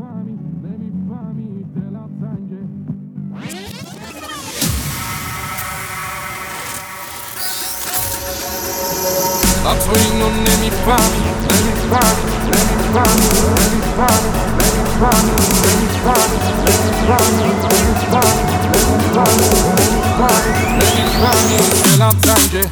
Ma tu اینو نمیفهمی دلم تنگه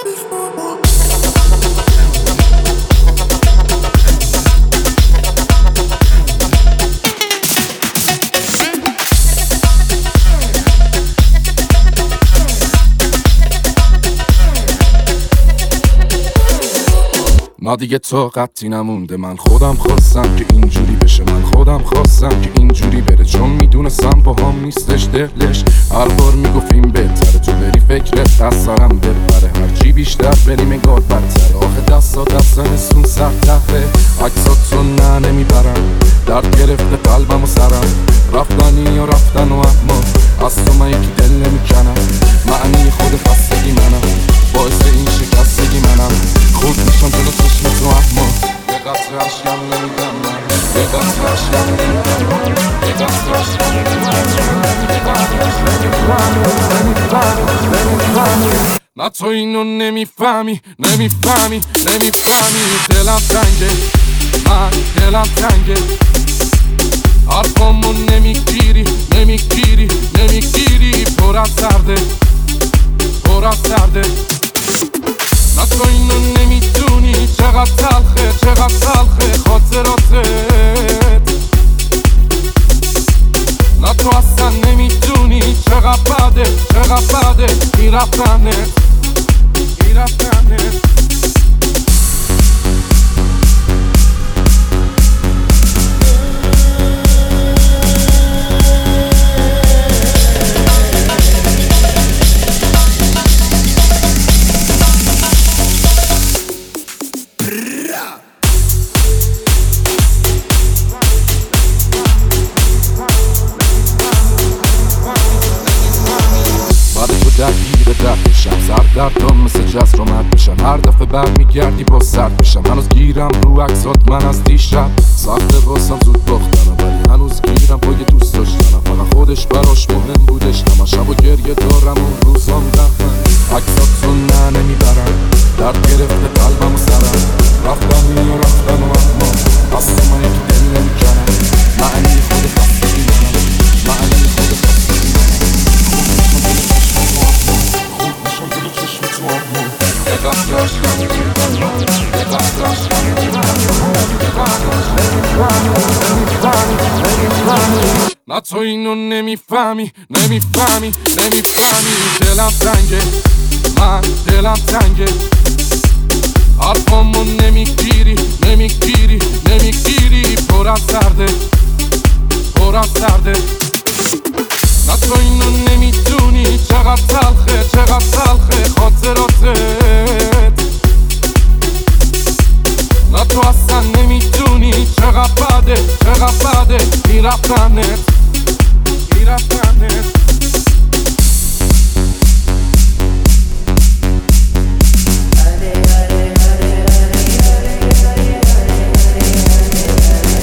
ما دیگه طاقتی نمونده، من خودم خواستم که اینجوری بشه، من خودم خواستم که اینجوری بره، چون میدونستم با هم نیستش دلش. هر بار میگفت این بهتره تو بری فکرت از سرم بپره، هرچی بیشتر بریم انگار بدتره. آخه دستن سون سرتره، عکساتو نه نمیبرم، درد گرفته قلبم و سرم، رفتنی یا رفتن و اما از تو من یکی دل نمیکنم. معنی خود خستگی منم، باعث این شکستگی منم، خود میشم جلو چشم تو اما یه قطره عشقم نمیدم من، یه قطره عشقم نمیدم من، یه قطره عشقم نمیدم. نه تو اینو نمیفهمی دلم تنگه، من دلم تنگه، حرفامو نمیگیری پر از درده نه تو اینو نمیدونی چقدر تلخه خاطراتت، نه تو اصلا نمیدونی چقدر بده میرفتنت. درد بشم سر دردم مثل جز رو مد بشم، هر دفعه برمیگردی با سرد بشم. هنوز گیرم رو عکسات من از دیشب، سخته واسم زود باختنم، ولی هنوز گیرم پای دوست داشتنم. فقط خودش براش مهم بودش، همه شب و گریه دارم اون روزام رفتن. عکساتو نه نمیبرم، درد گرفته قلبم و سرم، رفتن و اما از تو من یکی دل نمیکنم. معنی خود خستگی منم، معنی خود خستگی منم، نه تو اینو نمیفهمی دلم تنگه، من دلم تنگه،